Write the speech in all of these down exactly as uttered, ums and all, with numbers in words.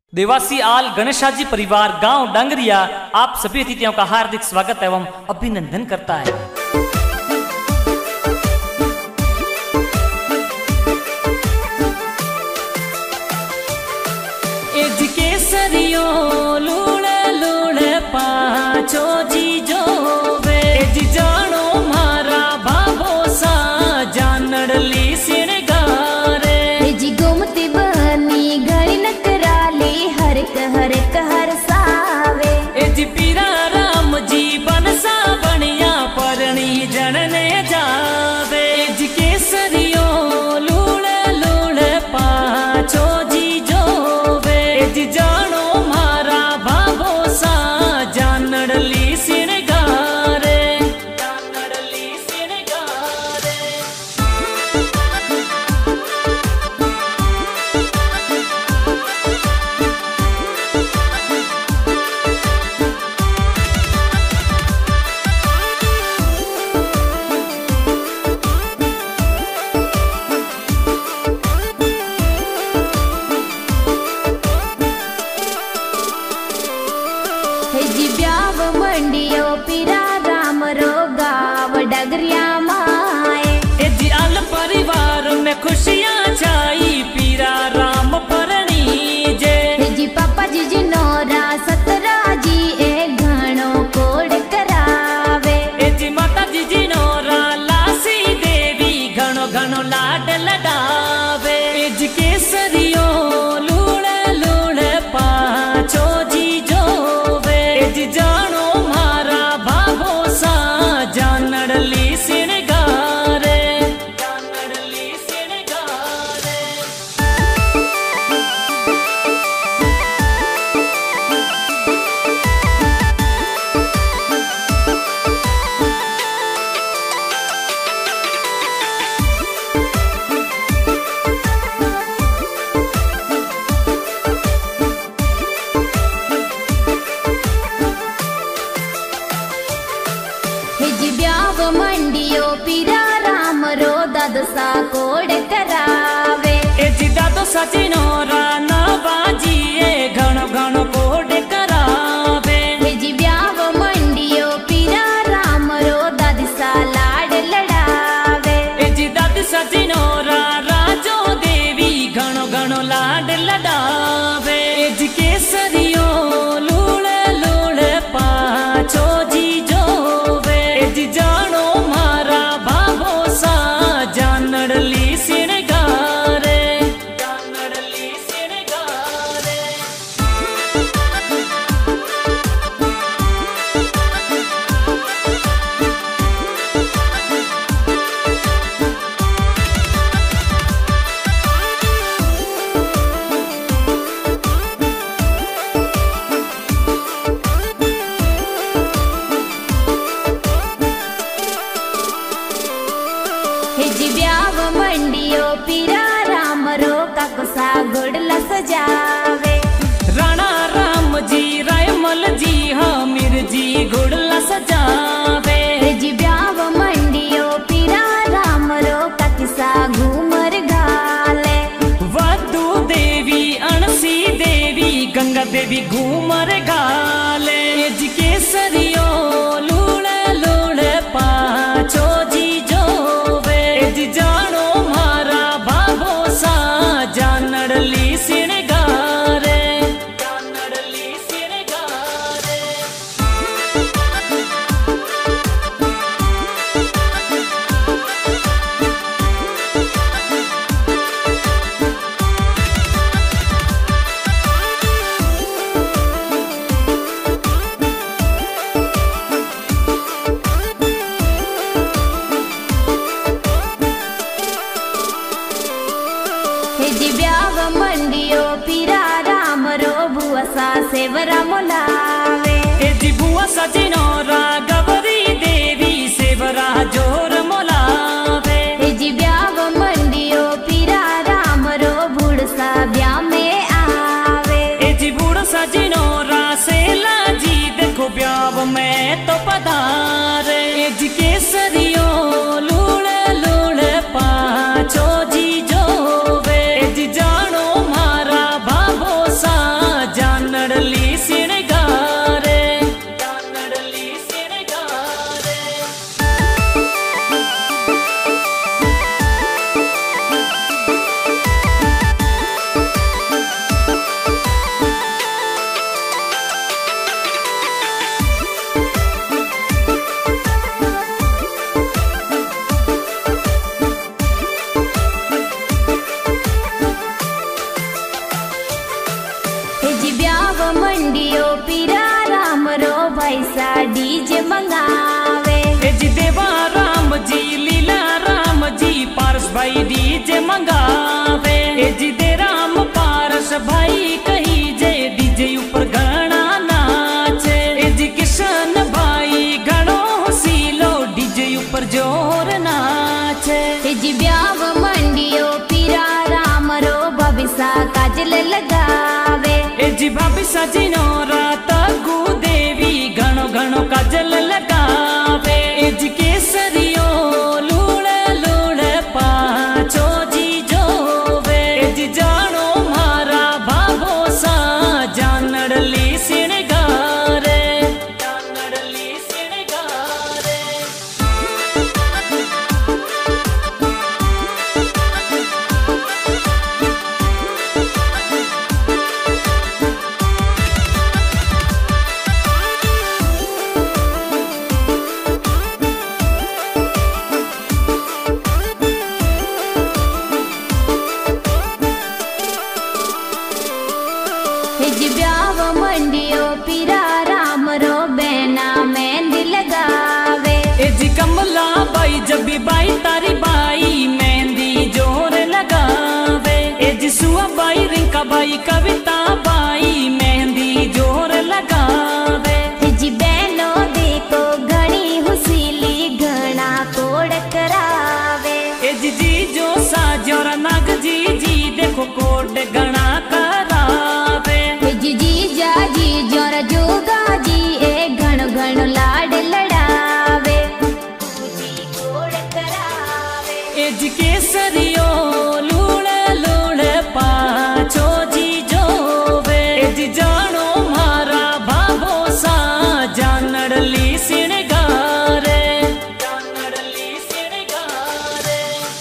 देवासी आल गणेशाजी परिवार गांव डांगरिया आप सभी अतिथियों का हार्दिक स्वागत एवं अभिनंदन करता है। एज केसरियो लूड़े लूड़े पाचो जी जो वे एज जानो मारा भाभो सा जानड़ली सिणगारे एज गोमती बनी घड़ी नकराली हर कहर कहर सावे एज पीरा राम जी बनसा बनिया परणी जनने जावे एज केसरियो लूड़े लूड़े पाचो जी जो वे एज जानो मारा भाभो सा जानड़ली सिणगारे जानड़ली सिणगारे हेजी ब्याव मंडियो पीरा राम रो गाव डगरिया माए एजी आल परिवार में खुशियां छाई पीरा राम परणी जे हेजी पापा जी जी नोरा सतरा जी ए घणो कोड करावे एजी माता जी जी नोरा लासी देवी घणो घणो लाड लडावे एजी केसरियो लूड़े लूड़े पाचो जी जो वे एजी जानो मारा भाभो सा जानड़ली सिणगारे जानड़ली सिणगारे हेजी ब्याव मंडियो पीरा राम रो दादसा कोड करावे एजी दादो साची नोरा नवाजी ए घणो घणो कोड करावे हेजी ब्याव मंडियो पीरा राम रो दादसा लाड लडावे एजी दादी साची नोरा राजो देवी घणो घणो लाड लडावे एजी केसरियो लूड़े लूड़े पाचो जी जो वे एजी जानो मारा भाभो सा जानड़ली सिणगारे जानड़ली सिणगारे हेजी ब्याव मंडियो पीरा राम रो काकुसा घोड़ला सजावे राणा राम जी रायमल जी हामिर जी घोड़ला सजावे हेजी ब्याव मंडियो पीरा राम रो काकुसा घूमर घाले वधु देवी अणसी देवी गंगा देवी घूमर गाले एज केसरियो लूड़े लूड़े पाचो जी जो वे एज जानो मारा भाभो सा जानड़ली सिणगारे जानड़ली सिणगारे हेजी ब्याव मंडियो पीरा राम रो भुवसा सेवरा मोलावे एजी बुआ सजी नोरा गवरी देवी सेवरा जोर मोलावे हेजी ब्याव मंडियो पीरा राम रो भुड़सा ब्या में आवे एजी बूढ़ सजी नोरा सेला जी देखो ब्याव में तो पधारे एज केसरियो लूड़े लूड़े पाचो जी जो वे एज जानो मारा भाभो सा जी ब्याव मंडियो पीरा राम रो भैसा डीजे मंगावे। जी देवा राम जी लीला राम जी पारस भाई डीजे मंगावे। जी दे राम पारस भाई कही जय डीजे ऊपर घना नाचे। जी किशन भाई घणो सीलो डीजे ऊपर जोर नाचे। जी ब्याव मंडियो पीरा राम रो भविसा काजल लगावे। जी भविसा जिनो रात गु देवी घणो घणो काजल लगावे। जी केसरियो लूड़ लूड़ पाछो जी जोवे। जी जानो मारा बाबो सा जानड़ली सिणगारे जानड़ली सिणगारे। जी ब्याव मंडियो पीरा राम रो बेना मेहंदी लगावे। जी कमला बाई जबी बाई तारी बाई मेहंदी जोर लगावे। जी सुआ बाई रिंका बाई कविता बाई मेहंदी जोर लगावे। जी बहनो देखो घनी हुसीली घना कोड करावे। जी जी जो साजोरा नाग जी जी देखो कोड घना करावे। जी जी जा जी जोरा जोगा जी ए घण घण लाड लड़ावे। जी कोड करावे। जी केसरियो लूड़ लूड़ पाछो जी जोवे। जी जानो मारा बाबो सा जानड़ली सिणगारे जानड़ली सिणगारे।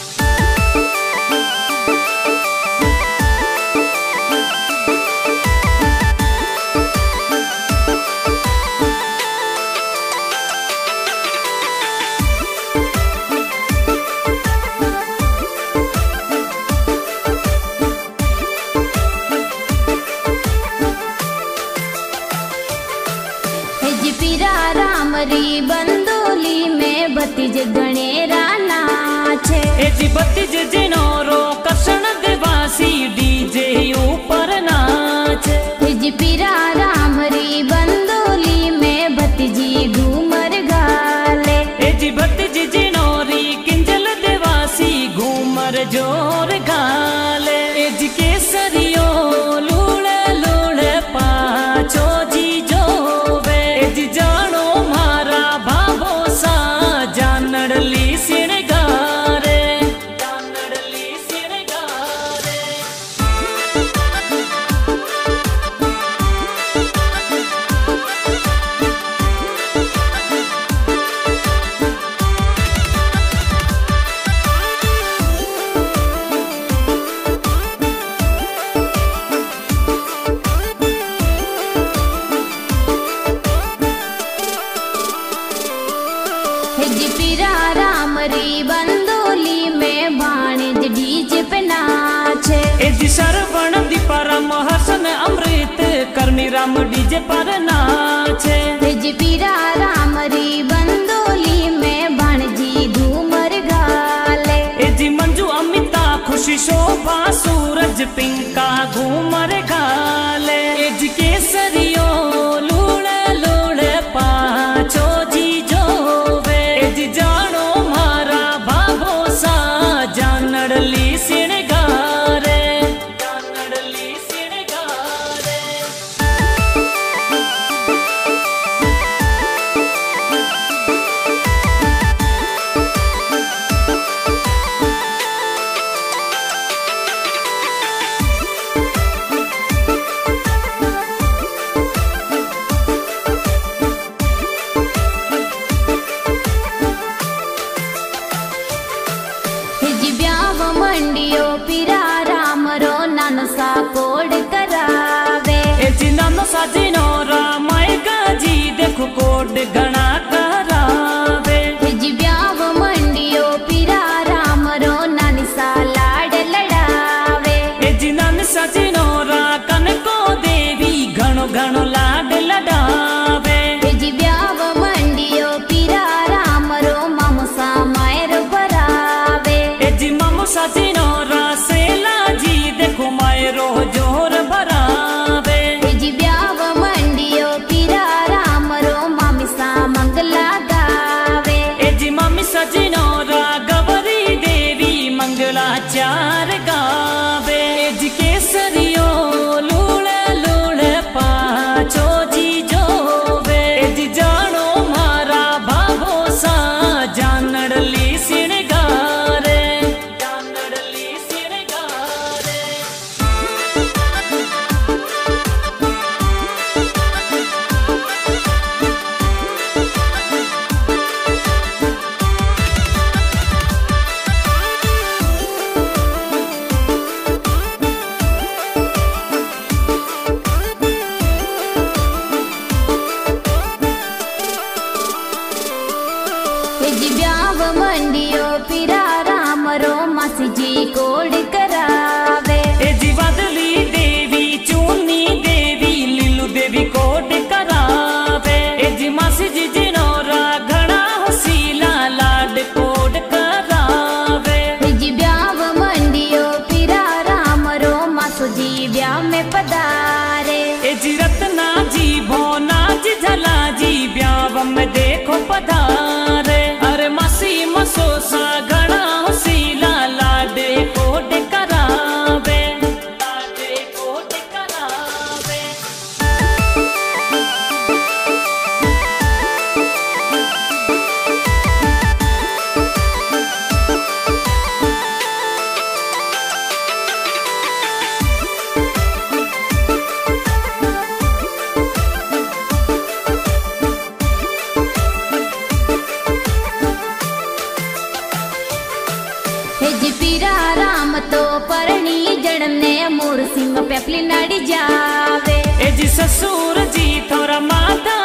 जी पीरा राम री बंदोली में भतीज गणेरा नाचे। जी भतीज जिनोरो कृष्ण देवासी डीजे ऊपर नाच। जी पीरा राम री बंदोली में भतीजी घूमर गाले। जी भतीज जिनोरी किंजल देवासी घूमर जोर गाले। जी केसरियो लूड़ लूड़ पाछो जी जोवे। जी जानो मारा बाबो सा जानड़ली सिणगारे जानड़ली सिणगारे। जी पीरा राम री बंदोली में भाणिज डीजे पे नाचे। जी श्रवण दीपाराम हसन अमृत कर्मी राम डीजे पर नाचे। जी पीरा राम री बंदोली में भाणजी घूमर गाले। जी मंजू अमिता खुशी शोभा सूरज पिंका घूमर गाले। जी केसरियो लूड़ लूड़ पाछो जी जोवे। जी जानो मारा बाबो सा जानड़ली सिणगारे जानड़ली सिणगारे। जी ब्याव मंडियो पीरा राम रो नानो सा कोड करावे। जी नानो सा जिनो रामाय गाजी देखो कोड घना करावे। जी ब्याव मंडियो पीरा राम रो नानी सा लाड लड़ावे। जी नान सा जिनो रा कन को दे घणो लाड लडावे। जी ब्याव मंडियो पीरा राम रो मामुसा मायर भरावे। जी मामुसा जिनो रासेला जी देखो मायरो जोर भरावे। जी ब्याव मंडियो पीरा राम रो मामिसा मंगला गावे। जी मामिसा जिनो रागवरी देवी मंगला चार गावे। जी केसरियो लूड़ लूड़ पाछो जी जोवे। जी जानो मारा भाभो सा जानड़ली सिणगारे जानड़ली सिणगारे। जी ब्याव मंडियो पीरा राम रो मासी जी कोड करावे। जी बदली देवी चूनी देवी लीलू देवी कोड करावे। जी मासी जी जिनोरा घड़ा होसीला लाड कोड करावे। जी ब्याव मंडियो पीरा राम रो मासो जी ब्याह में पधारे। जी रत्ना जी भोना जी झला जी ब्याव में देखो पधारे। अरे मासी मसोसा घड़ा होसीला लाडे कोड करावे लाडे कोड करावे। जी पीरा राम तो परणी जड़ने मोर सिंह पेपली नड़ी जावे। जी ससुर जी थोड़ा माता